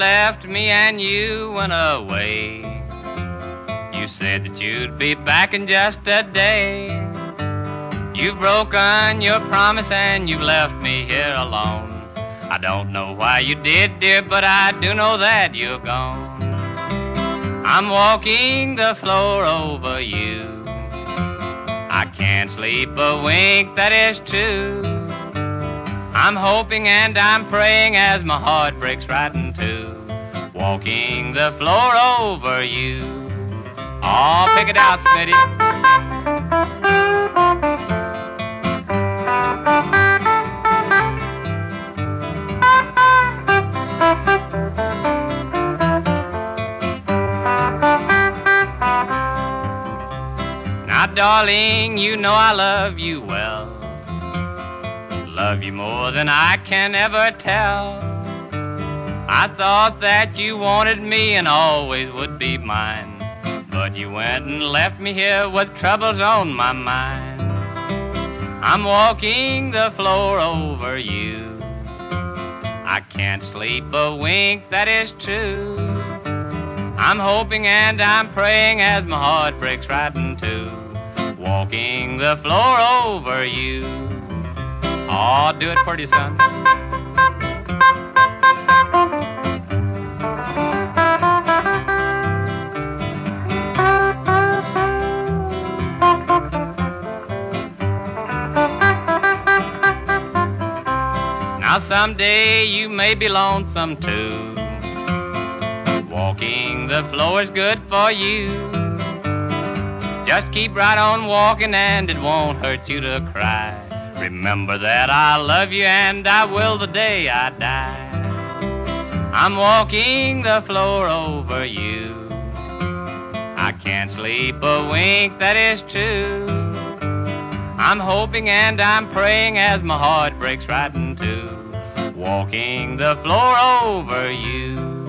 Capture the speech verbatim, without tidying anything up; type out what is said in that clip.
left me and you went away. You said that you'd be back in just a day. You've broken your promise and you've left me here alone. I don't know why you did, dear, but I do know that you're gone. I'm walking the floor over you. I can't sleep a wink, that is true. I'm hoping and I'm praying as my heart breaks right in two, walking the floor over you. Oh, pick it out, Smitty. Now, darling, you know I love you well. Love you more than I can ever tell. I thought that you wanted me and always would be mine, but you went and left me here with troubles on my mind. I'm walking the floor over you. I can't sleep a wink, that is true. I'm hoping and I'm praying as my heart breaks right in two, walking the floor over you. Oh, do it pretty, son. Now someday you may be lonesome too. Walking the floor is good for you. Just keep right on walking and it won't hurt you to cry. Remember that I love you and I will the day I die. I'm walking the floor over you. I can't sleep a wink, that is true. I'm hoping and I'm praying as my heart breaks right in two, walking the floor over you.